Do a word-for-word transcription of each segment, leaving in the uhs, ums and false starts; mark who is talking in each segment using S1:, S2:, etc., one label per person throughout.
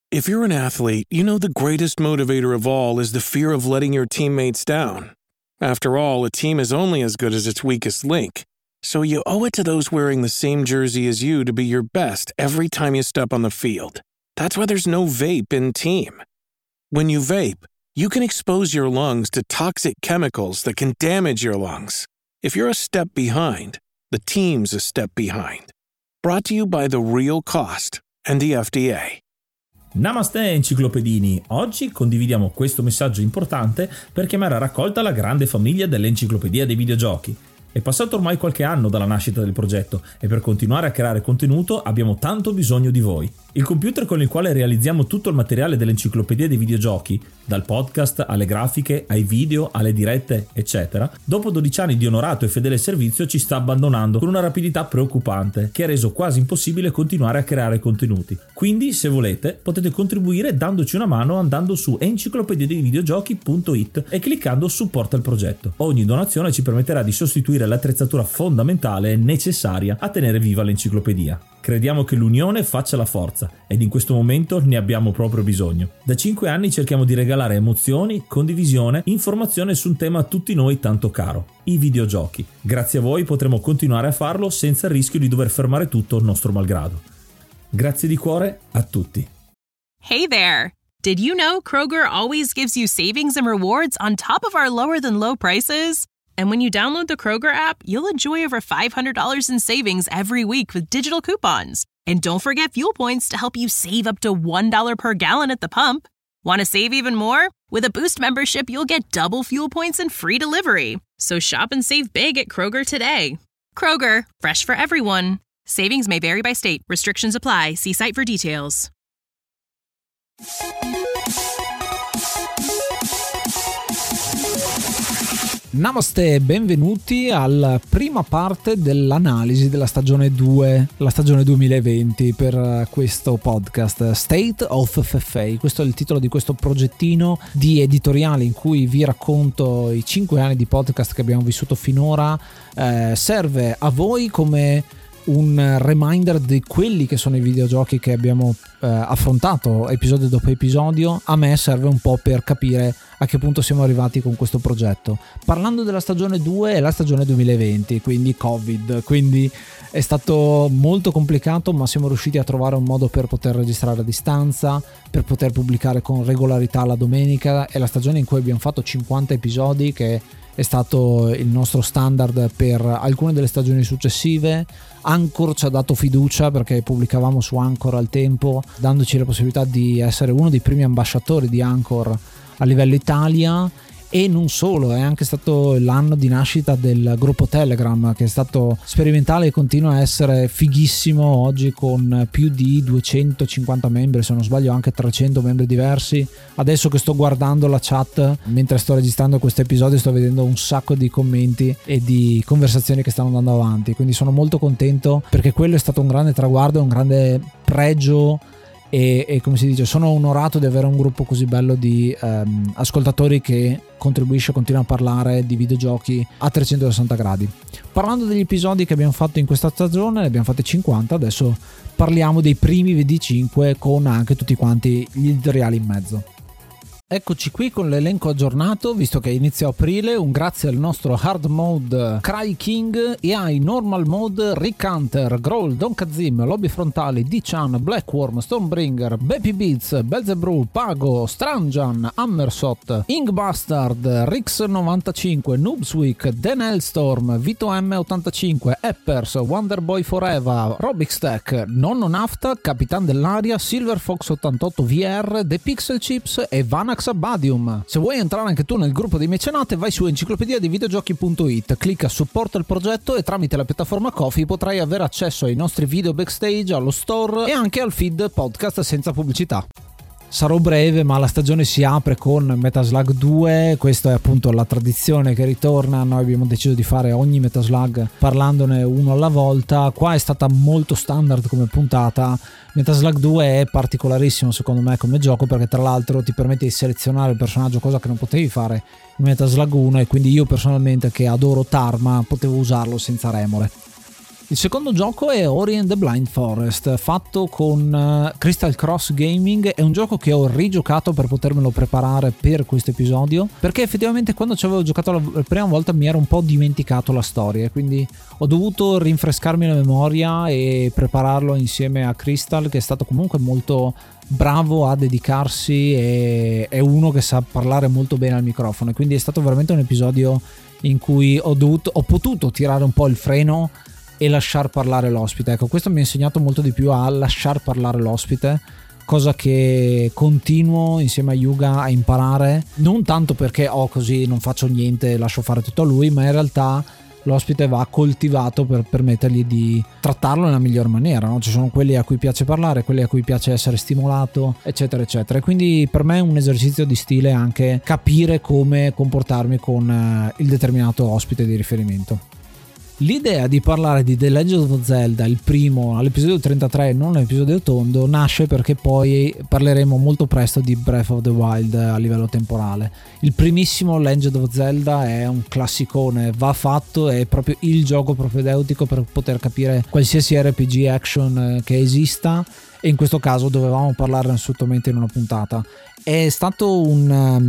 S1: If you're an athlete, you know the greatest motivator of all is the fear of letting your teammates down. After all, a team is only as good as its weakest link. So you owe it to those wearing the same jersey as you to be your best every time you step on the field. That's why there's no vape in team. When you vape, you can expose your lungs to toxic chemicals that can damage your lungs. If you're a step behind, the team's a step behind. Brought to you by The Real Cost and the F D A.
S2: Namaste enciclopedini, oggi condividiamo questo messaggio importante per chiamare a raccolta la grande famiglia dell'Enciclopedia dei Videogiochi. È passato ormai qualche anno dalla nascita del progetto e per continuare a creare contenuto abbiamo tanto bisogno di voi. Il computer con il quale realizziamo tutto il materiale dell'Enciclopedia dei Videogiochi, dal podcast alle grafiche, ai video, alle dirette, eccetera, dopo dodici anni di onorato e fedele servizio ci sta abbandonando con una rapidità preoccupante che ha reso quasi impossibile continuare a creare contenuti. Quindi, se volete, potete contribuire dandoci una mano andando su enciclopedia dei videogiochi punto it e cliccando supporta il progetto. Ogni donazione ci permetterà di sostituire l'attrezzatura fondamentale e necessaria a tenere viva l'enciclopedia. Crediamo che l'unione faccia la forza ed in questo momento ne abbiamo proprio bisogno. Da cinque anni cerchiamo di regalare emozioni, condivisione, informazione su un tema a tutti noi tanto caro, i videogiochi. Grazie a voi potremo continuare a farlo senza il rischio di dover fermare tutto nostro malgrado. Grazie di cuore a tutti.
S3: Hey there! Did you know Kroger always gives you savings and rewards on top of our lower than low prices? And when you download the Kroger app, you'll enjoy over five hundred dollars in savings every week with digital coupons. And don't forget fuel points to help you save up to one dollar per gallon at the pump. Want to save even more? With a Boost membership, you'll get double fuel points and free delivery. So shop and save big at Kroger today. Kroger, fresh for everyone. Savings may vary by state. Restrictions apply. See site for details.
S4: Namaste e benvenuti alla prima parte dell'analisi della stagione due, la stagione duemilaventi per questo podcast State of F F A. Questo è il titolo di questo progettino di editoriale in cui vi racconto i cinque anni di podcast che abbiamo vissuto finora. Eh, serve a voi come un reminder di quelli che sono i videogiochi che abbiamo eh, affrontato episodio dopo episodio. A me serve un po' per capire a che punto siamo arrivati con questo progetto. Parlando della stagione due, è la stagione duemilaventi, quindi Covid, quindi è stato molto complicato, ma siamo riusciti a trovare un modo per poter registrare a distanza, per poter pubblicare con regolarità la domenica. È la stagione in cui abbiamo fatto cinquanta episodi, che è stato il nostro standard per alcune delle stagioni successive. Anchor ci ha dato fiducia perché pubblicavamo su Anchor al tempo, dandoci la possibilità di essere uno dei primi ambasciatori di Anchor a livello Italia. E non solo, è anche stato l'anno di nascita del gruppo Telegram, che è stato sperimentale e continua a essere fighissimo oggi, con più di duecentocinquanta membri, se non sbaglio anche trecento membri diversi. Adesso che sto guardando la chat mentre sto registrando questo episodio, sto vedendo un sacco di commenti e di conversazioni che stanno andando avanti, quindi sono molto contento perché quello è stato un grande traguardo, un grande pregio. E, e come si dice, sono onorato di avere un gruppo così bello di ehm, ascoltatori che contribuisce, continua a parlare di videogiochi a trecentosessanta gradi. Parlando degli episodi che abbiamo fatto in questa stagione, ne abbiamo fatti cinquanta, adesso parliamo dei primi V D cinque con anche tutti quanti gli editoriali in mezzo. Eccoci qui con l'elenco aggiornato, visto che è inizio aprile. Un grazie al nostro hard mode Cry King e ai normal mode Rick Hunter, Growl, Don Kazim, Lobby Frontali, D-Chan, Blackworm, Stonebringer, Baby Beats, Belzebrew, Pago, Stranjan, Hammersot, Ingbastard, Rix novantacinque, Noobsweek, Dan Hellstorm, Vito M ottantacinque, Eppers, Wonderboy Forever, Robixtech, Nonno Nafta, Capitan dell'Aria, Silver Fox ottantotto V R, The Pixel Chips e Vanax Abadium. Se vuoi entrare anche tu nel gruppo dei mecenate, vai su enciclopedia dei videogiochi punto it, clicca supporta il progetto e tramite la piattaforma Ko-fi potrai avere accesso ai nostri video backstage, allo store e anche al feed podcast senza pubblicità. Sarò breve, ma la stagione si apre con Metal Slug due, questa è appunto la tradizione che ritorna. Noi abbiamo deciso di fare ogni Metal Slug parlandone uno alla volta. Qua è stata molto standard come puntata. Metal Slug due è particolarissimo secondo me come gioco, perché tra l'altro ti permette di selezionare il personaggio, cosa che non potevi fare in Metal Slug uno, e quindi io personalmente, che adoro Tarma, potevo usarlo senza remore. Il secondo gioco è Ori and the Blind Forest, fatto con Crystal Cross Gaming. È un gioco che ho rigiocato per potermelo preparare per questo episodio, perché effettivamente quando ci avevo giocato la prima volta mi ero un po' dimenticato la storia, quindi ho dovuto rinfrescarmi la memoria e prepararlo insieme a Crystal, che è stato comunque molto bravo a dedicarsi e è uno che sa parlare molto bene al microfono, e quindi è stato veramente un episodio in cui ho dovuto ho potuto tirare un po' il freno e lasciar parlare l'ospite. Ecco, questo mi ha insegnato molto di più a lasciar parlare l'ospite, cosa che continuo insieme a Yuga a imparare, non tanto perché ho oh, così non faccio niente e lascio fare tutto a lui, ma in realtà l'ospite va coltivato per permettergli di trattarlo nella miglior maniera, no? Ci sono quelli a cui piace parlare, quelli a cui piace essere stimolato, eccetera eccetera, e quindi per me è un esercizio di stile anche capire come comportarmi con il determinato ospite di riferimento. L'idea di parlare di The Legend of Zelda, il primo, all'episodio trentatré, non all'episodio tondo, nasce perché poi parleremo molto presto di Breath of the Wild a livello temporale. Il primissimo Legend of Zelda è un classicone, va fatto, è proprio il gioco propedeutico per poter capire qualsiasi R P G action che esista, e in questo caso dovevamo parlarne assolutamente in una puntata. È stato un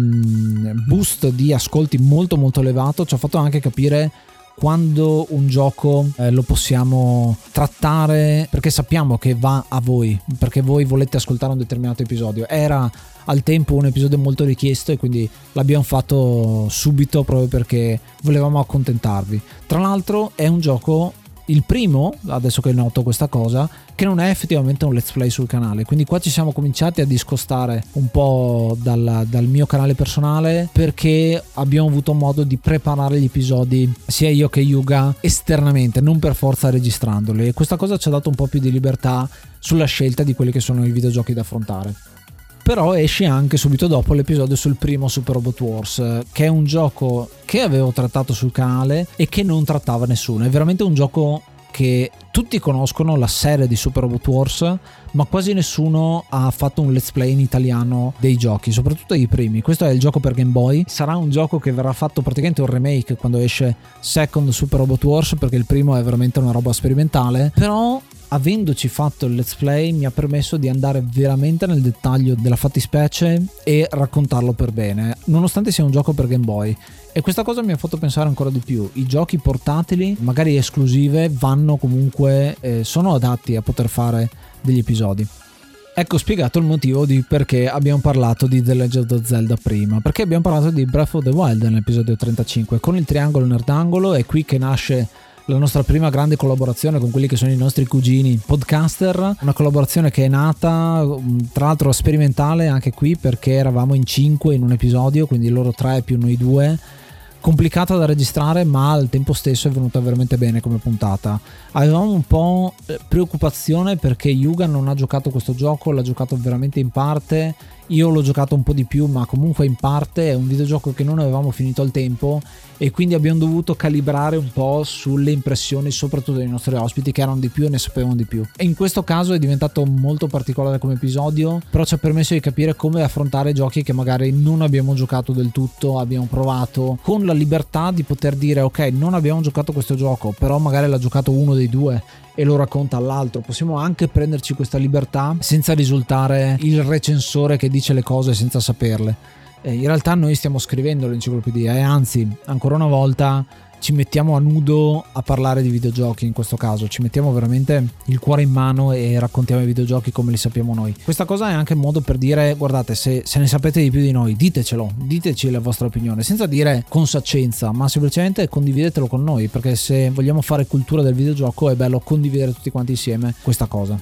S4: um, boost di ascolti molto molto elevato, ci ha fatto anche capire quando un gioco eh, lo possiamo trattare, perché sappiamo che va a voi, perché voi volete ascoltare un determinato episodio. Era al tempo un episodio molto richiesto e quindi l'abbiamo fatto subito proprio perché volevamo accontentarvi. Tra l'altro è un gioco, il primo, adesso che noto questa cosa, che non è effettivamente un let's play sul canale, quindi qua ci siamo cominciati a discostare un po' dal, dal mio canale personale, perché abbiamo avuto modo di preparare gli episodi sia io che Yuga esternamente, non per forza registrandoli, e questa cosa ci ha dato un po' più di libertà sulla scelta di quelli che sono i videogiochi da affrontare. Però esce anche subito dopo l'episodio sul primo Super Robot Wars, che è un gioco che avevo trattato sul canale e che non trattava nessuno. È veramente un gioco che tutti conoscono, la serie di Super Robot Wars, ma quasi nessuno ha fatto un let's play in italiano dei giochi, soprattutto i primi. Questo è il gioco per Game Boy, sarà un gioco che verrà fatto praticamente un remake quando esce Second Super Robot Wars, perché il primo è veramente una roba sperimentale, però avendoci fatto il let's play mi ha permesso di andare veramente nel dettaglio della fattispecie e raccontarlo per bene, nonostante sia un gioco per Game Boy. E questa cosa mi ha fatto pensare ancora di più: i giochi portatili, magari esclusive, vanno comunque eh, sono adatti a poter fare degli episodi. Ecco spiegato il motivo di perché abbiamo parlato di The Legend of Zelda prima, perché abbiamo parlato di Breath of the Wild nell'episodio trentacinque con il triangolo nerdangolo. È qui che nasce la nostra prima grande collaborazione con quelli che sono i nostri cugini podcaster, una collaborazione che è nata tra l'altro sperimentale anche qui, perché eravamo in cinque in un episodio, quindi loro tre più noi due, complicata da registrare ma al tempo stesso è venuta veramente bene come puntata. Avevamo un po' preoccupazione perché Yuga non ha giocato questo gioco, l'ha giocato veramente in parte, io l'ho giocato un po' di più ma comunque in parte, è un videogioco che non avevamo finito al tempo e quindi abbiamo dovuto calibrare un po' sulle impressioni soprattutto dei nostri ospiti, che erano di più e ne sapevano di più. E in questo caso è diventato molto particolare come episodio, però ci ha permesso di capire come affrontare giochi che magari non abbiamo giocato del tutto, abbiamo provato con la libertà di poter dire ok, non abbiamo giocato questo gioco, però magari l'ha giocato uno dei due e lo racconta all'altro. Possiamo anche prenderci questa libertà senza risultare il recensore che dice le cose senza saperle. Eh, in realtà noi stiamo scrivendo l'enciclopedia e anzi, ancora una volta, ci mettiamo a nudo a parlare di videogiochi. In questo caso ci mettiamo veramente il cuore in mano e raccontiamo i videogiochi come li sappiamo noi. Questa cosa è anche un modo per dire guardate, se, se ne sapete di più di noi ditecelo, diteci la vostra opinione, senza dire con saccenza, ma semplicemente condividetelo con noi, perché se vogliamo fare cultura del videogioco è bello condividere tutti quanti insieme questa cosa.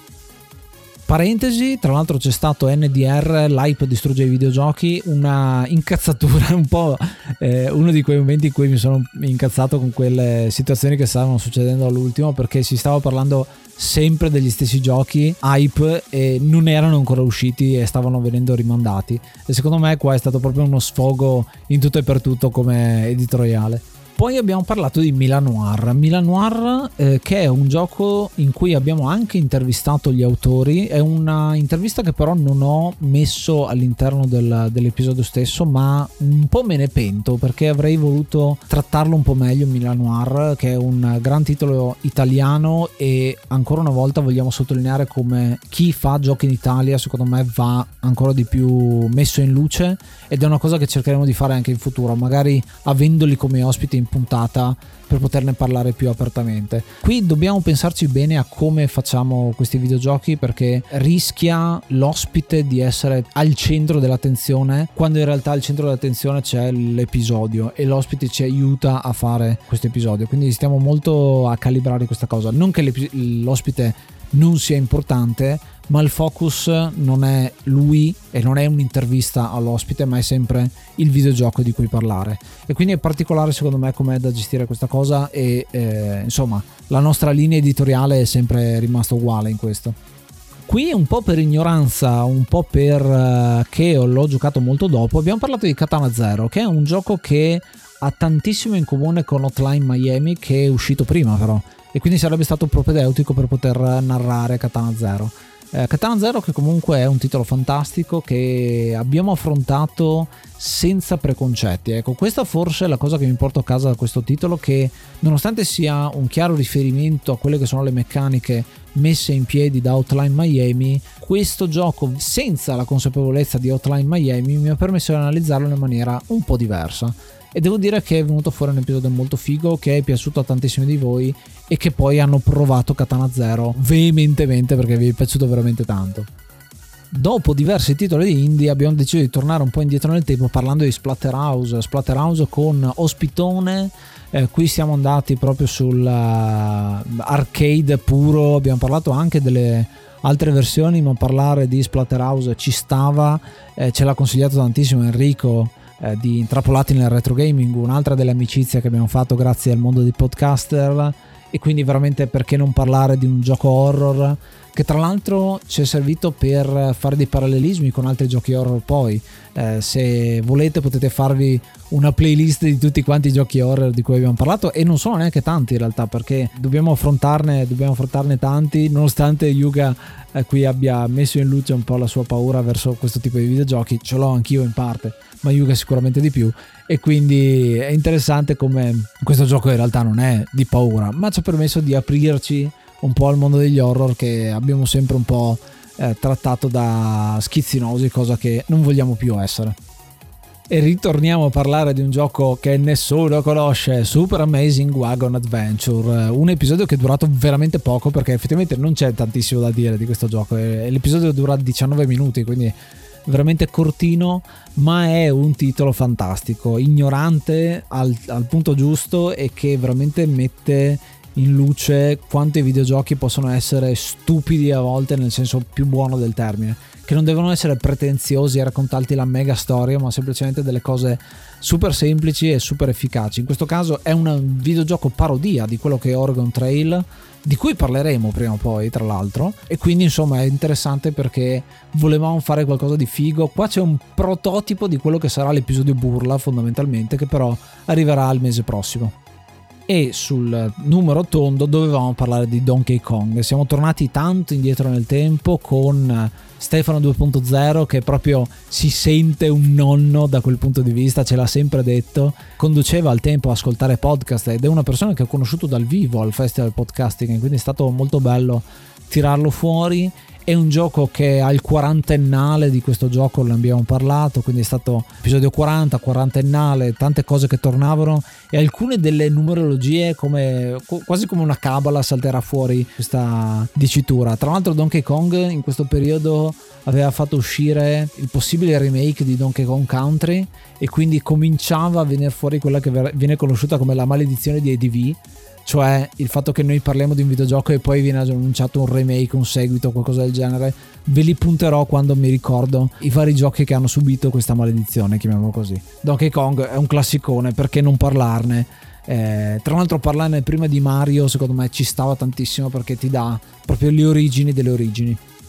S4: Parentesi, tra l'altro c'è stato N D R, l'hype distrugge i videogiochi, una incazzatura, un po' eh, uno di quei momenti in cui mi sono incazzato con quelle situazioni che stavano succedendo all'ultimo, perché si stava parlando sempre degli stessi giochi hype e non erano ancora usciti e stavano venendo rimandati, e secondo me qua è stato proprio uno sfogo in tutto e per tutto come editoriale. Poi abbiamo parlato di Milan Noir, Milan Noir eh, che è un gioco in cui abbiamo anche intervistato gli autori. È una intervista che però non ho messo all'interno del, dell'episodio stesso, ma un po' me ne pento perché avrei voluto trattarlo un po' meglio. Milan Noir, che è un gran titolo italiano, e ancora una volta vogliamo sottolineare come chi fa giochi in Italia secondo me va ancora di più messo in luce, ed è una cosa che cercheremo di fare anche in futuro, magari avendoli come ospiti in puntata per poterne parlare più apertamente. Qui dobbiamo pensarci bene a come facciamo questi videogiochi, perché rischia l'ospite di essere al centro dell'attenzione quando in realtà al centro dell'attenzione c'è l'episodio e l'ospite ci aiuta a fare questo episodio, quindi stiamo molto a calibrare questa cosa. Non che l'ospite non sia importante, ma il focus non è lui e non è un'intervista all'ospite, ma è sempre il videogioco di cui parlare, e quindi è particolare secondo me com'è da gestire questa cosa, e eh, insomma la nostra linea editoriale è sempre rimasta uguale in questo. Qui un po' per ignoranza, un po' per uh, che l'ho giocato molto dopo, abbiamo parlato di Katana Zero, che è un gioco che ha tantissimo in comune con Hotline Miami, che è uscito prima però, e quindi sarebbe stato propedeutico per poter narrare Katana Zero. Eh, Katana Zero, che comunque è un titolo fantastico che abbiamo affrontato senza preconcetti. Ecco, questa forse è la cosa che mi porto a casa da questo titolo, che nonostante sia un chiaro riferimento a quelle che sono le meccaniche messe in piedi da Hotline Miami, questo gioco senza la consapevolezza di Hotline Miami mi ha permesso di analizzarlo in maniera un po' diversa. E devo dire che è venuto fuori un episodio molto figo, che è piaciuto a tantissimi di voi e che poi hanno provato Katana Zero veementemente perché vi è piaciuto veramente tanto. Dopo diversi titoli di indie abbiamo deciso di tornare un po' indietro nel tempo parlando di Splatterhouse, Splatterhouse con ospitone. Eh, qui siamo andati proprio sul uh, arcade puro, abbiamo parlato anche delle altre versioni, ma parlare di Splatterhouse ci stava, eh, ce l'ha consigliato tantissimo Enrico eh, di Intrappolati nel Retro Gaming, un'altra delle amicizie che abbiamo fatto grazie al mondo di podcaster, e quindi veramente perché non parlare di un gioco horror che tra l'altro ci è servito per fare dei parallelismi con altri giochi horror. Poi eh, se volete potete farvi una playlist di tutti quanti i giochi horror di cui abbiamo parlato, e non sono neanche tanti in realtà, perché dobbiamo affrontarne dobbiamo affrontarne tanti, nonostante Yuga eh, qui abbia messo in luce un po' la sua paura verso questo tipo di videogiochi. Ce l'ho anch'io in parte, ma Yuga sicuramente di più, e quindi è interessante come questo gioco in realtà non è di paura, ma ci ha permesso di aprirci un po' al mondo degli horror che abbiamo sempre un po' eh, trattato da schizzinosi, cosa che non vogliamo più essere. E ritorniamo a parlare di un gioco che nessuno conosce, Super Amazing Wagon Adventure, un episodio che è durato veramente poco perché effettivamente non c'è tantissimo da dire di questo gioco, l'episodio dura diciannove minuti, quindi veramente cortino, ma è un titolo fantastico, ignorante al, al punto giusto, e che veramente mette in luce quanto i videogiochi possono essere stupidi a volte, nel senso più buono del termine, che non devono essere pretenziosi a raccontarti la mega storia, ma semplicemente delle cose super semplici e super efficaci. In questo caso è un videogioco parodia di quello che è Oregon Trail, di cui parleremo prima o poi tra l'altro, e quindi insomma è interessante perché volevamo fare qualcosa di figo. Qua c'è un prototipo di quello che sarà l'episodio burla fondamentalmente, che però arriverà il mese prossimo. E sul numero tondo dovevamo parlare di Donkey Kong. Siamo tornati tanto indietro nel tempo con Stefano due punto zero, che proprio si sente un nonno da quel punto di vista, ce l'ha sempre detto, conduceva al tempo a ascoltare podcast ed è una persona che ho conosciuto dal vivo al Festival Podcasting, quindi è stato molto bello tirarlo fuori. È un gioco che ha il quarantennale di questo gioco, ne abbiamo parlato, quindi è stato episodio quaranta, quarantennale, tante cose che tornavano, e alcune delle numerologie come quasi come una cabala salterà fuori questa dicitura. Tra l'altro Donkey Kong in questo periodo aveva fatto uscire il possibile remake di Donkey Kong Country, e quindi cominciava a venire fuori quella che viene conosciuta come la maledizione di A D V, cioè il fatto che noi parliamo di un videogioco e poi viene annunciato un remake, un seguito, qualcosa del genere. Ve li punterò quando mi ricordo i vari giochi che hanno subito questa maledizione, chiamiamolo così. Donkey Kong è un classicone, perché non parlarne? Eh, tra l'altro parlarne prima di Mario secondo me ci stava tantissimo, perché ti dà proprio le origini delle origini.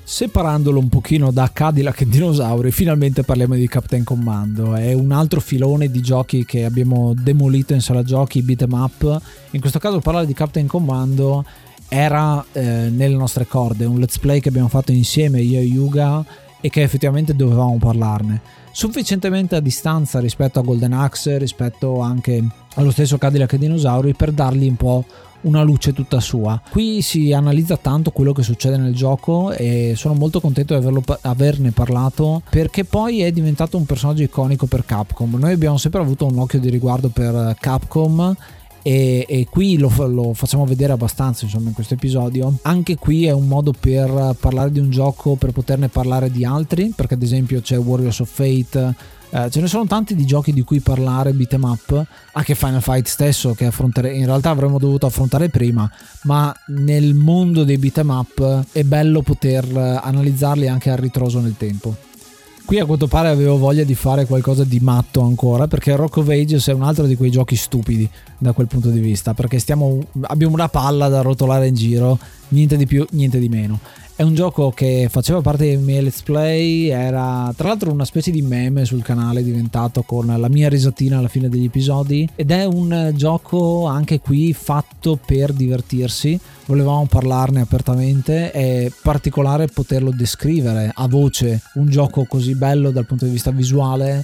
S4: Separandolo un pochino da Cadillac e Dinosauri, finalmente parliamo di Captain Commando. È un altro filone di giochi che abbiamo demolito in sala giochi, beat 'em up. In questo caso parlare di Captain Commando era eh, nelle nostre corde, un let's play che abbiamo fatto insieme io e Yuga e che effettivamente dovevamo parlarne sufficientemente a distanza rispetto a Golden Axe, rispetto anche allo stesso Cadillac e Dinosauri, per dargli un po' una luce tutta sua. Qui si analizza tanto quello che succede nel gioco e sono molto contento di averlo, averne parlato, perché poi è diventato un personaggio iconico per Capcom. Noi abbiamo sempre avuto un occhio di riguardo per Capcom e, e qui lo, lo facciamo vedere abbastanza, insomma, in questo episodio. Anche qui è un modo per parlare di un gioco, per poterne parlare di altri, perché ad esempio c'è Warriors of Fate, eh, ce ne sono tanti di giochi di cui parlare, beat 'em up, anche Final Fight stesso, che affrontare, in realtà avremmo dovuto affrontare prima, ma nel mondo dei beat 'em up è bello poter analizzarli anche a ritroso nel tempo. Qui a quanto pare avevo voglia di fare qualcosa di matto ancora, perché Rock of Ages è un altro di quei giochi stupidi da quel punto di vista, perché stiamo, abbiamo una palla da rotolare in giro, niente di più, niente di meno. È un gioco che faceva parte dei miei let's play, era tra l'altro una specie di meme sul canale diventato, con la mia risatina alla fine degli episodi, ed è un gioco anche qui fatto per divertirsi. Volevamo parlarne apertamente, è particolare poterlo descrivere a voce, un gioco così bello dal punto di vista visuale.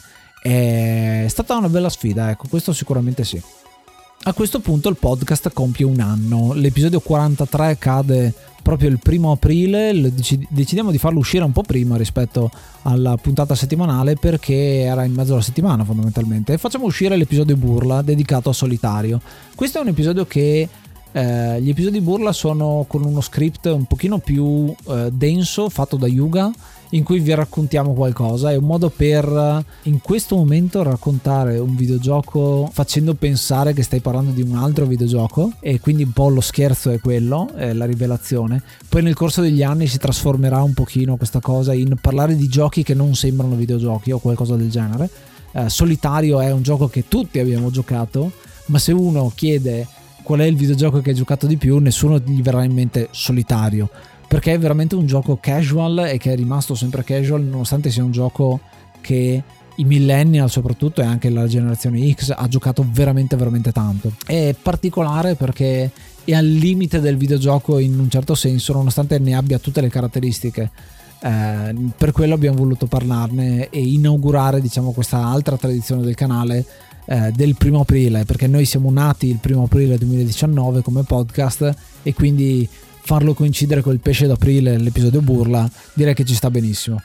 S4: È stata una bella sfida, ecco, questo sicuramente sì. A questo punto il podcast compie un anno, l'episodio quarantatré cade proprio il primo aprile, decidiamo di farlo uscire un po' prima rispetto alla puntata settimanale, perché era in mezzo alla settimana fondamentalmente, e facciamo uscire l'episodio burla dedicato a Solitario. Questo è un episodio che eh, gli episodi burla sono con uno script un pochino più eh, denso, fatto da Yuga, in cui vi raccontiamo qualcosa. È un modo per in questo momento raccontare un videogioco facendo pensare che stai parlando di un altro videogioco, e quindi un po' lo scherzo è quello, è la rivelazione. Poi nel corso degli anni si trasformerà un pochino questa cosa in parlare di giochi che non sembrano videogiochi o qualcosa del genere. eh, Solitario è un gioco che tutti abbiamo giocato, ma se uno chiede qual è il videogioco che hai giocato di più, nessuno gli verrà in mente Solitario, perché è veramente un gioco casual e che è rimasto sempre casual, nonostante sia un gioco che i millennial soprattutto, e anche la generazione X, ha giocato veramente veramente tanto. È particolare perché è al limite del videogioco in un certo senso, nonostante ne abbia tutte le caratteristiche. Eh, per quello abbiamo voluto parlarne e inaugurare, diciamo, questa altra tradizione del canale eh, del primo aprile, perché noi siamo nati il primo aprile duemiladiciannove come podcast, e quindi farlo coincidere col pesce d'aprile, l'episodio burla, direi che ci sta benissimo.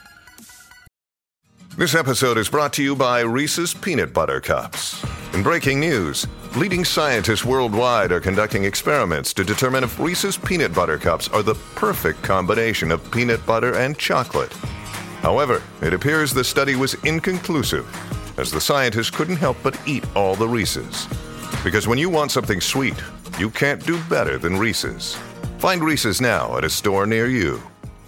S5: This episode is brought to you by Reese's Peanut Butter Cups. In breaking news, leading scientists worldwide are conducting experiments to determine if Reese's Peanut Butter Cups are the perfect combination of peanut butter and chocolate. However, it appears the study was inconclusive, as the scientists couldn't help but eat all the Reese's. Because when you want something sweet, you can't do better than Reese's. Find Reese's now at a store near you.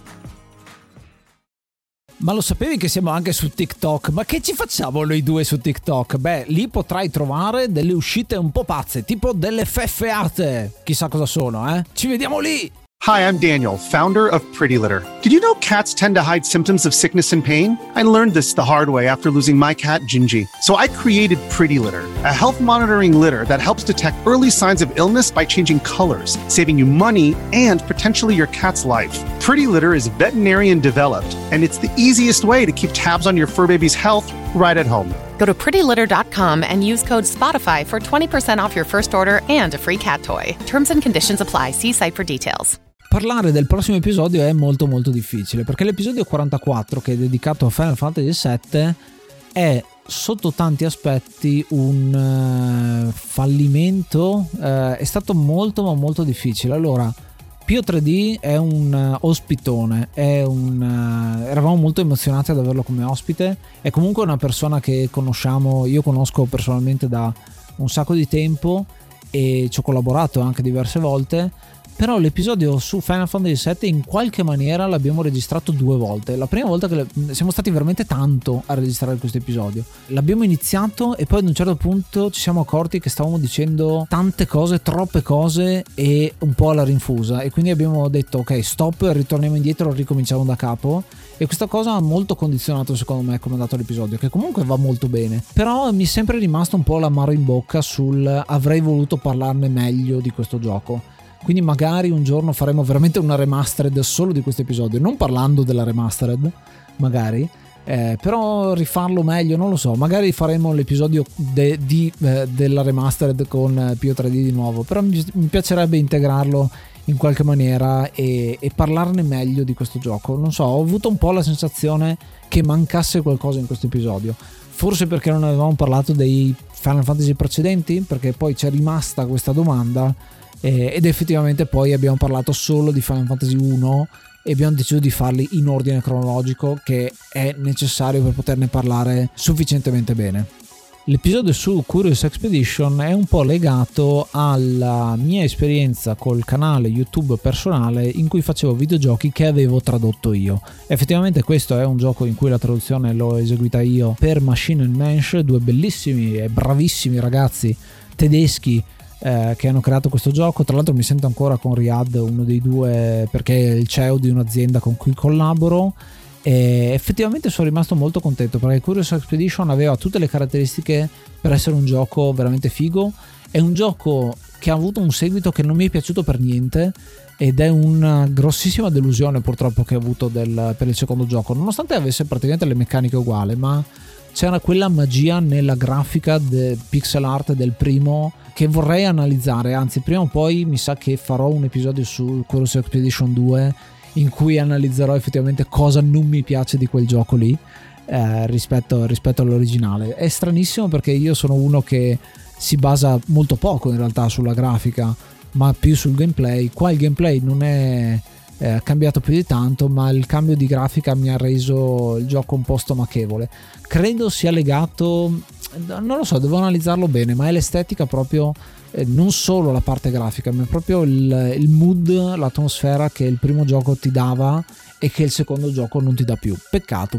S4: Ma lo sapevi che siamo anche su TikTok? Ma che ci facciamo noi due su TikTok? Beh, lì potrai trovare delle uscite un po' pazze, tipo delle feffeate. Chissà cosa sono, eh? Ci vediamo lì!
S6: Hi, I'm Daniel, founder of Pretty Litter. Did you know cats tend to hide symptoms of sickness and pain? I learned this the hard way after losing my cat, Gingy. So I created Pretty Litter, a health monitoring litter that helps detect early signs of illness by changing colors, saving you money and potentially your cat's life. Pretty Litter is veterinarian developed, and it's the easiest way to keep tabs on your fur baby's health right at home.
S7: Go to pretty litter dot com and use code Spotify for twenty percent off your first order and a free cat toy. Terms and conditions apply. See site for details.
S4: Parlare del prossimo episodio è molto molto difficile, perché l'episodio quarantaquattro, che è dedicato a Final Fantasy sette, è sotto tanti aspetti un uh, fallimento. Uh, è stato molto ma molto difficile. Allora, Pio tre D è un uh, ospitone, è un, uh, eravamo molto emozionati ad averlo come ospite. È comunque una persona che conosciamo, io conosco personalmente da un sacco di tempo e ci ho collaborato anche diverse volte, però l'episodio su Final Fantasy sette in qualche maniera l'abbiamo registrato due volte. La prima volta che siamo stati veramente tanto a registrare questo episodio, l'abbiamo iniziato e poi ad un certo punto ci siamo accorti che stavamo dicendo tante cose, troppe cose e un po' alla rinfusa, e quindi abbiamo detto ok, stop, ritorniamo indietro, ricominciamo da capo. E questa cosa ha molto condizionato secondo me come è andato l'episodio, che comunque va molto bene, però mi è sempre rimasto un po' l'amaro in bocca sul avrei voluto parlarne meglio di questo gioco. Quindi magari un giorno faremo veramente una remastered solo di questo episodio, non parlando della remastered magari, eh, però rifarlo meglio, non lo so, magari faremo l'episodio de, di, eh, della remastered con P O tre D di nuovo, però mi, mi piacerebbe integrarlo in qualche maniera e, e parlarne meglio di questo gioco. Non so, ho avuto un po' la sensazione che mancasse qualcosa in questo episodio, forse perché non avevamo parlato dei Final Fantasy precedenti, perché poi c'è rimasta questa domanda eh, ed effettivamente poi abbiamo parlato solo di Final Fantasy uno e abbiamo deciso di farli in ordine cronologico, che è necessario per poterne parlare sufficientemente bene. L'episodio su Curious Expedition è un po' legato alla mia esperienza col canale YouTube personale in cui facevo videogiochi che avevo tradotto io. Effettivamente questo è un gioco in cui la traduzione l'ho eseguita io per Machine and Mensch, due bellissimi e bravissimi ragazzi tedeschi eh, che hanno creato questo gioco. Tra l'altro mi sento ancora con Riyad, uno dei due, perché è il C E O di un'azienda con cui collaboro. E effettivamente sono rimasto molto contento perché Curious Expedition aveva tutte le caratteristiche per essere un gioco veramente figo. È un gioco che ha avuto un seguito che non mi è piaciuto per niente ed è una grossissima delusione purtroppo che ho avuto del, per il secondo gioco, nonostante avesse praticamente le meccaniche uguali, ma c'era quella magia nella grafica del pixel art del primo che vorrei analizzare, anzi prima o poi mi sa che farò un episodio su Curious Expedition due in cui analizzerò effettivamente cosa non mi piace di quel gioco lì eh, rispetto, rispetto all'originale. È stranissimo perché io sono uno che si basa molto poco in realtà sulla grafica, ma più sul gameplay. Qua il gameplay non è eh, cambiato più di tanto, ma il cambio di grafica mi ha reso il gioco un po' stomachevole. Credo sia legato, non lo so, devo analizzarlo bene, ma è l'estetica proprio, eh, non solo la parte grafica, ma proprio il, il mood, l'atmosfera che il primo gioco ti dava e che il secondo gioco non ti dà più. Peccato.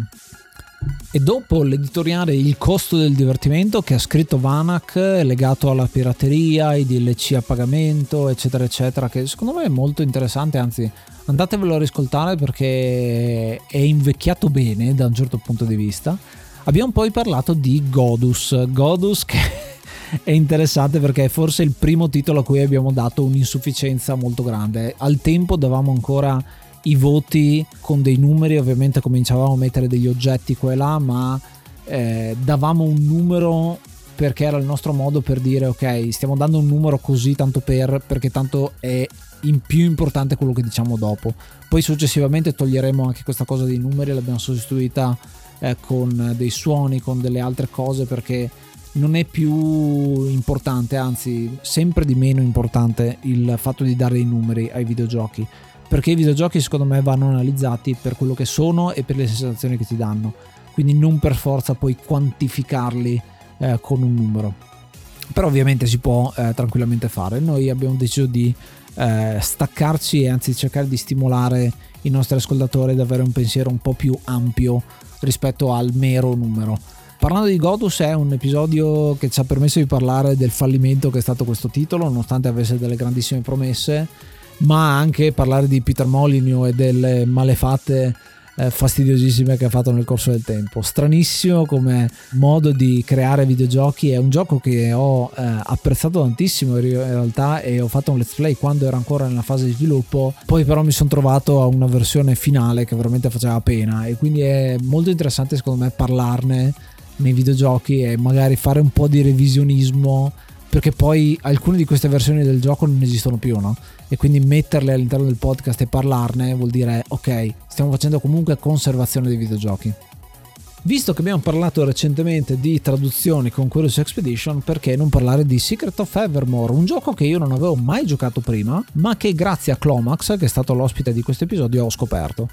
S4: E dopo l'editoriale Il costo del divertimento che ha scritto Vanak, legato alla pirateria, ai D L C a pagamento eccetera eccetera, che secondo me è molto interessante, anzi andatevelo a riscoltare perché è invecchiato bene da un certo punto di vista. Abbiamo poi parlato di Godus Godus che è interessante perché è forse il primo titolo a cui abbiamo dato un'insufficienza molto grande. Al tempo davamo ancora i voti con dei numeri, ovviamente cominciavamo a mettere degli oggetti qua e là, ma eh, davamo un numero perché era il nostro modo per dire ok, stiamo dando un numero così tanto per, perché tanto è in più importante quello che diciamo dopo. Poi successivamente toglieremo anche questa cosa dei numeri, l'abbiamo sostituita eh, con dei suoni, con delle altre cose, perché non è più importante, anzi sempre di meno importante il fatto di dare i numeri ai videogiochi, perché i videogiochi secondo me vanno analizzati per quello che sono e per le sensazioni che ti danno, quindi non per forza poi quantificarli eh, con un numero. Però ovviamente si può eh, tranquillamente fare. Noi abbiamo deciso di eh, staccarci e anzi cercare di stimolare i nostri ascoltatori ad avere un pensiero un po' più ampio rispetto al mero numero. Parlando di Godus, è un episodio che ci ha permesso di parlare del fallimento che è stato questo titolo, nonostante avesse delle grandissime promesse, ma anche parlare di Peter Molyneux e delle malefatte eh, fastidiosissime che ha fatto nel corso del tempo. Stranissimo come modo di creare videogiochi. È un gioco che ho eh, apprezzato tantissimo in realtà, e ho fatto un let's play quando era ancora nella fase di sviluppo, poi però mi sono trovato a una versione finale che veramente faceva pena, e quindi è molto interessante secondo me parlarne nei videogiochi e magari fare un po' di revisionismo, perché poi alcune di queste versioni del gioco non esistono più, no? E quindi metterle all'interno del podcast e parlarne vuol dire ok, stiamo facendo comunque conservazione dei videogiochi. Visto che abbiamo parlato recentemente di traduzioni con Curious Expedition, perché non parlare di Secret of Evermore, un gioco che io non avevo mai giocato prima, ma che grazie a Clomax, che è stato l'ospite di questo episodio, ho scoperto.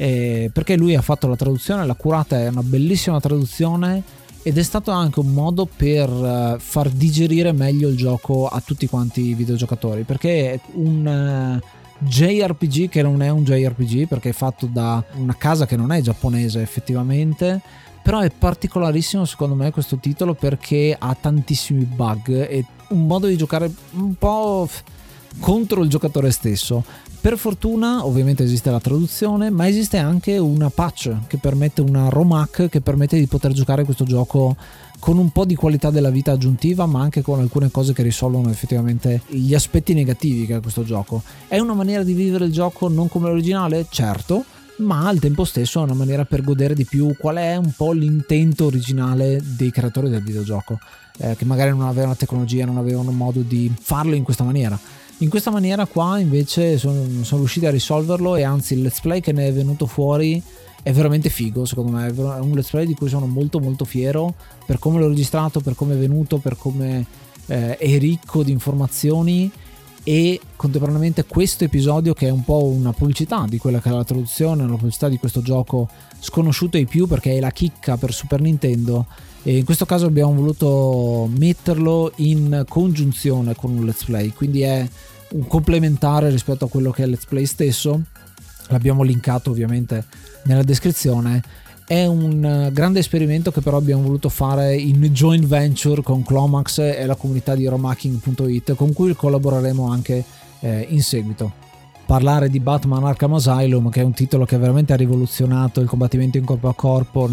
S4: E perché lui ha fatto la traduzione, l'ha curata, è una bellissima traduzione, ed è stato anche un modo per far digerire meglio il gioco a tutti quanti i videogiocatori, perché è un J R P G che non è un J R P G perché è fatto da una casa che non è giapponese effettivamente, però è particolarissimo secondo me questo titolo perché ha tantissimi bug e un modo di giocare un po' contro il giocatore stesso. Per fortuna ovviamente esiste la traduzione, ma esiste anche una patch che permette, una ROM-hack che permette di poter giocare questo gioco con un po' di qualità della vita aggiuntiva, ma anche con alcune cose che risolvono effettivamente gli aspetti negativi che ha questo gioco. È una maniera di vivere il gioco non come l'originale? Certo, ma al tempo stesso è una maniera per godere di più qual è un po' l'intento originale dei creatori del videogioco, eh, che magari non avevano tecnologia, non avevano modo di farlo in questa maniera. In questa maniera qua invece sono, sono riusciti a risolverlo, e anzi il let's play che ne è venuto fuori è veramente figo, secondo me è un let's play di cui sono molto molto fiero per come l'ho registrato, per come è venuto, per come eh, è ricco di informazioni. E contemporaneamente questo episodio, che è un po' una pubblicità di quella che è la traduzione, una pubblicità di questo gioco sconosciuto ai più perché è la chicca per Super Nintendo, e in questo caso abbiamo voluto metterlo in congiunzione con un let's play, quindi è un complementare rispetto a quello che è il let's play stesso. L'abbiamo linkato ovviamente nella descrizione. È un grande esperimento che però abbiamo voluto fare in joint venture con Clomax e la comunità di romhacking punto it, con cui collaboreremo anche eh, in seguito. Parlare di Batman Arkham Asylum, che è un titolo che veramente ha rivoluzionato il combattimento in corpo a corpo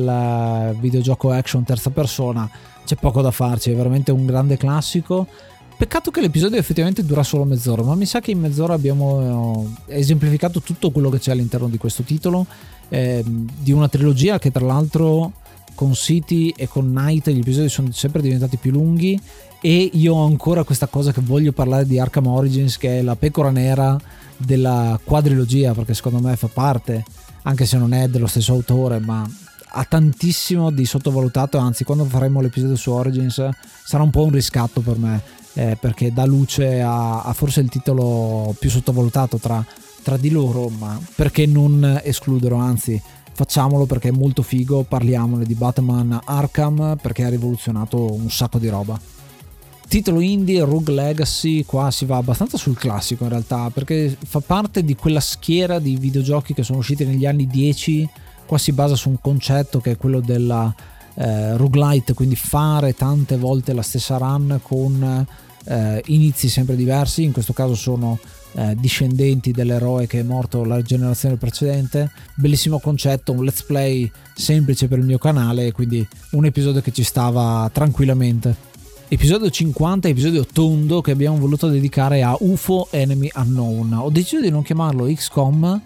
S4: nel videogioco action terza persona, c'è poco da farci, è veramente un grande classico. Peccato che l'episodio effettivamente dura solo mezz'ora, ma mi sa che in mezz'ora abbiamo esemplificato tutto quello che c'è all'interno di questo titolo, eh, di una trilogia che tra l'altro con City e con Night gli episodi sono sempre diventati più lunghi, e io ho ancora questa cosa che voglio parlare di Arkham Origins, che è la pecora nera della quadrilogia, perché secondo me fa parte, anche se non è dello stesso autore, ma ha tantissimo di sottovalutato, anzi quando faremo l'episodio su Origins sarà un po' un riscatto per me, eh, perché dà luce a, a forse il titolo più sottovalutato tra, tra di loro, ma perché non escluderlo, anzi facciamolo perché è molto figo, parliamone di Batman Arkham perché ha rivoluzionato un sacco di roba. Titolo indie, Rogue Legacy, qua si va abbastanza sul classico in realtà, perché fa parte di quella schiera di videogiochi che sono usciti negli anni dieci. Qua si basa su un concetto che è quello della eh, roguelite, quindi fare tante volte la stessa run con eh, inizi sempre diversi. In questo caso sono eh, discendenti dell'eroe che è morto la generazione precedente. Bellissimo concetto, un let's play semplice per il mio canale, quindi un episodio che ci stava tranquillamente. Episodio cinquanta, episodio tondo che abbiamo voluto dedicare a U F O Enemy Unknown. Ho deciso di non chiamarlo X COM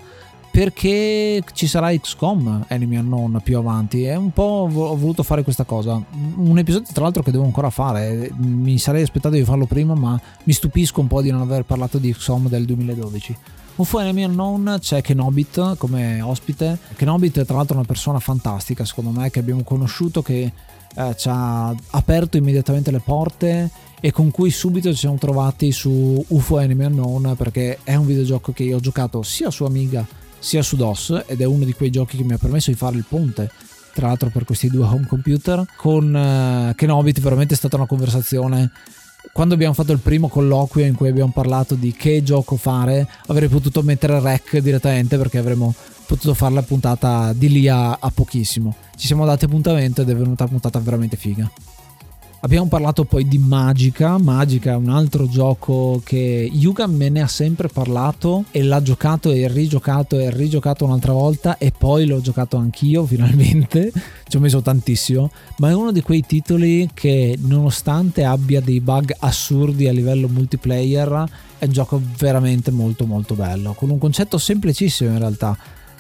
S4: perché ci sarà X COM Enemy Unknown più avanti, è un po' ho voluto fare questa cosa, un episodio tra l'altro che devo ancora fare, mi sarei aspettato di farlo prima, ma mi stupisco un po' di non aver parlato di X COM del duemiladodici. U F O Enemy Unknown, c'è Kenobit come ospite. Kenobit tra l'altro è una persona fantastica secondo me, che abbiamo conosciuto, che Eh, ci ha aperto immediatamente le porte e con cui subito ci siamo trovati su U F O Enemy Unknown, perché è un videogioco che io ho giocato sia su Amiga sia su DOS, ed è uno di quei giochi che mi ha permesso di fare il ponte tra l'altro per questi due home computer. Con eh, Kenobit veramente è stata una conversazione. Quando abbiamo fatto il primo colloquio in cui abbiamo parlato di che gioco fare, avrei potuto mettere rec direttamente perché avremmo potuto fare la puntata di lì a, a pochissimo. Ci siamo dati appuntamento ed è venuta una puntata veramente figa. Abbiamo parlato poi di Magica. Magica è un altro gioco che Yuga me ne ha sempre parlato e l'ha giocato e rigiocato e rigiocato un'altra volta, e poi l'ho giocato anch'io finalmente, ci ho messo tantissimo, ma è uno di quei titoli che nonostante abbia dei bug assurdi a livello multiplayer è un gioco veramente molto molto bello, con un concetto semplicissimo in realtà,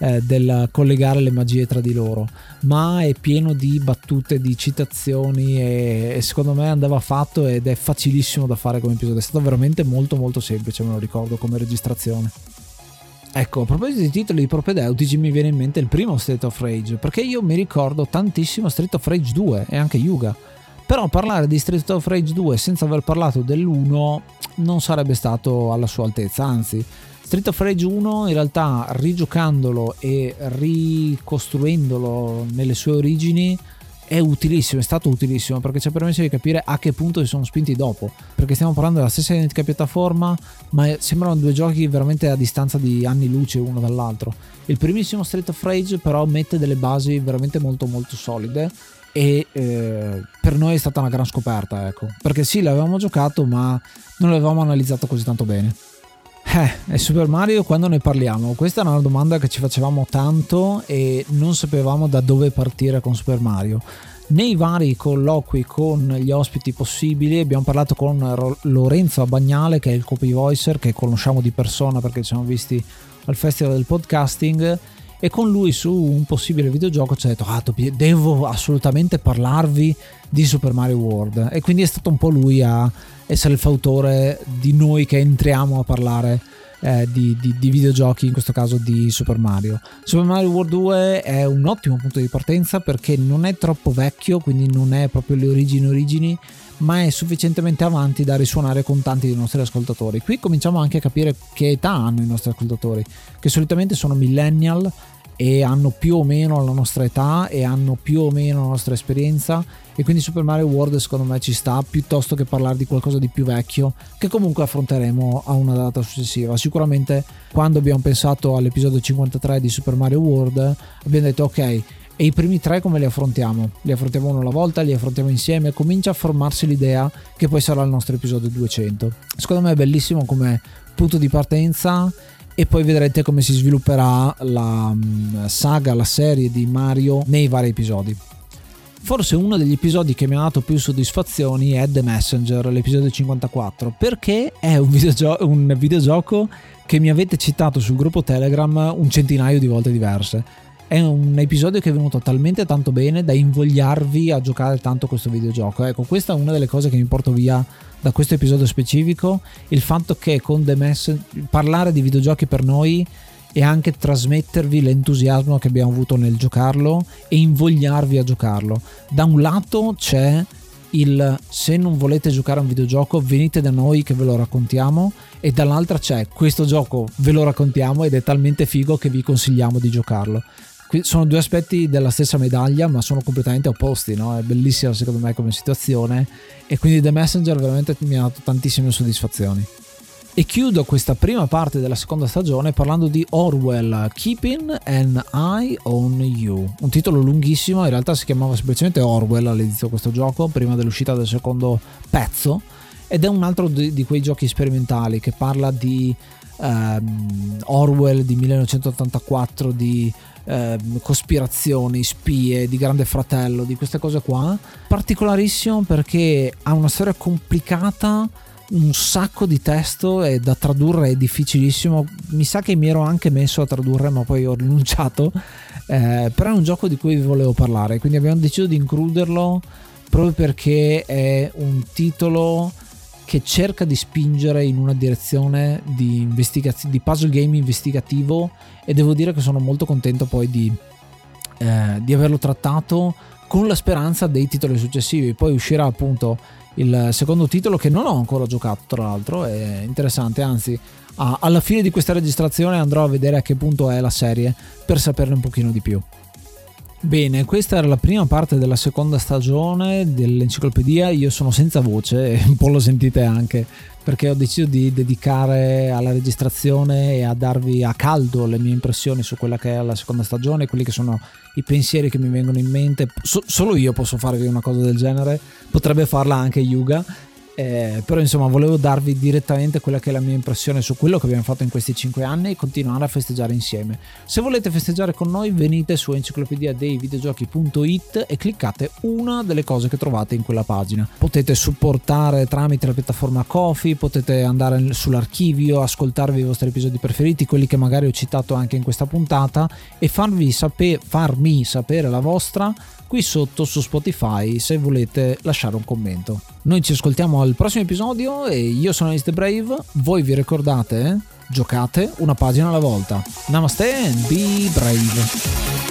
S4: del collegare le magie tra di loro, ma è pieno di battute, di citazioni, e, e secondo me andava fatto ed è facilissimo da fare come episodio. È stato veramente molto molto semplice, me lo ricordo, come registrazione. Ecco, a proposito di titoli propedeutici mi viene in mente il primo Street of Rage, perché io mi ricordo tantissimo Street of Rage due e anche Yuga, però parlare di Street of Rage due senza aver parlato dell'uno non sarebbe stato alla sua altezza, anzi Street of Rage uno in realtà, rigiocandolo e ricostruendolo nelle sue origini, è utilissimo, è stato utilissimo perché ci ha permesso di capire a che punto si sono spinti dopo, perché stiamo parlando della stessa identica piattaforma ma sembrano due giochi veramente a distanza di anni luce uno dall'altro. Il primissimo Street of Rage però mette delle basi veramente molto molto solide e eh, per noi è stata una gran scoperta, ecco, perché sì, l'avevamo giocato ma non l'avevamo analizzato così tanto bene. Eh, e Super Mario quando ne parliamo? Questa è una domanda che ci facevamo tanto e non sapevamo da dove partire con Super Mario. Nei vari colloqui con gli ospiti possibili abbiamo parlato con Lorenzo Abagnale, che è il copy voicer, che conosciamo di persona perché ci siamo visti al Festival del Podcasting, e con lui su un possibile videogioco ci ha detto ah, devo assolutamente parlarvi di Super Mario World, e quindi è stato un po' lui a essere il fautore di noi che entriamo a parlare eh, di, di, di videogiochi, in questo caso di Super Mario. Super Mario World due è un ottimo punto di partenza perché non è troppo vecchio, quindi non è proprio le origini origini, ma è sufficientemente avanti da risuonare con tanti dei nostri ascoltatori. Qui cominciamo anche a capire che età hanno i nostri ascoltatori, che solitamente sono millennial e hanno più o meno la nostra età e hanno più o meno la nostra esperienza, e quindi Super Mario World secondo me ci sta, piuttosto che parlare di qualcosa di più vecchio che comunque affronteremo a una data successiva. Sicuramente quando abbiamo pensato all'episodio cinquantatré di Super Mario World abbiamo detto ok, e i primi tre come li affrontiamo? Li affrontiamo uno alla volta, li affrontiamo insieme? Comincia a formarsi l'idea che poi sarà il nostro episodio duecento. Secondo me è bellissimo come punto di partenza, e poi vedrete come si svilupperà la saga, la serie di Mario nei vari episodi. Forse uno degli episodi che mi ha dato più soddisfazioni è The Messenger, l'episodio cinquantaquattro, perché è un, videogio- un videogioco che mi avete citato sul gruppo Telegram un centinaio di volte diverse. È un episodio che è venuto talmente tanto bene da invogliarvi a giocare tanto questo videogioco. Ecco, questa è una delle cose che mi porto via da questo episodio specifico, il fatto che con The Messenger parlare di videogiochi per noi e anche trasmettervi l'entusiasmo che abbiamo avuto nel giocarlo e invogliarvi a giocarlo. Da un lato c'è il se non volete giocare a un videogioco venite da noi che ve lo raccontiamo, e dall'altra c'è questo gioco ve lo raccontiamo ed è talmente figo che vi consigliamo di giocarlo. Sono due aspetti della stessa medaglia ma sono completamente opposti, no? È bellissima secondo me come situazione, e quindi The Messenger veramente mi ha dato tantissime soddisfazioni. E chiudo questa prima parte della seconda stagione parlando di Orwell, Keeping an Eye on You, un titolo lunghissimo, in realtà si chiamava semplicemente Orwell all'inizio questo gioco prima dell'uscita del secondo pezzo, ed è un altro di, di quei giochi sperimentali che parla di um, Orwell, di millenovecentottantaquattro, di Eh, cospirazioni, spie, di Grande Fratello, di queste cose qua. Particolarissimo perché ha una storia complicata, un sacco di testo e da tradurre è difficilissimo. Mi sa che mi ero anche messo a tradurre ma poi ho rinunciato, eh, però è un gioco di cui vi volevo parlare, quindi abbiamo deciso di includerlo proprio perché è un titolo che cerca di spingere in una direzione di, investigaz- di puzzle game investigativo, e devo dire che sono molto contento poi di, eh, di averlo trattato, con la speranza dei titoli successivi. Poi uscirà appunto il secondo titolo che non ho ancora giocato, tra l'altro è interessante, anzi a- alla fine di questa registrazione andrò a vedere a che punto è la serie per saperne un pochino di più. Bene, questa era la prima parte della seconda stagione dell'enciclopedia. Io sono senza voce, un po' lo sentite anche, perché ho deciso di dedicare alla registrazione e a darvi a caldo le mie impressioni su quella che è la seconda stagione, quelli che sono i pensieri che mi vengono in mente. So- solo io posso farvi una cosa del genere, potrebbe farla anche Yuga. Eh, però insomma volevo darvi direttamente quella che è la mia impressione su quello che abbiamo fatto in questi cinque anni e continuare a festeggiare insieme. Se volete festeggiare con noi venite su enciclopedia dei videogiochi punto it e cliccate una delle cose che trovate in quella pagina. Potete supportare tramite la piattaforma Ko-fi, potete andare sull'archivio, ascoltarvi i vostri episodi preferiti, quelli che magari ho citato anche in questa puntata, e farvi sape- farmi sapere la vostra qui sotto su Spotify se volete lasciare un commento. Noi ci ascoltiamo al prossimo episodio e io sono Ace the Brave. Voi vi ricordate? Giocate una pagina alla volta. Namaste and be brave.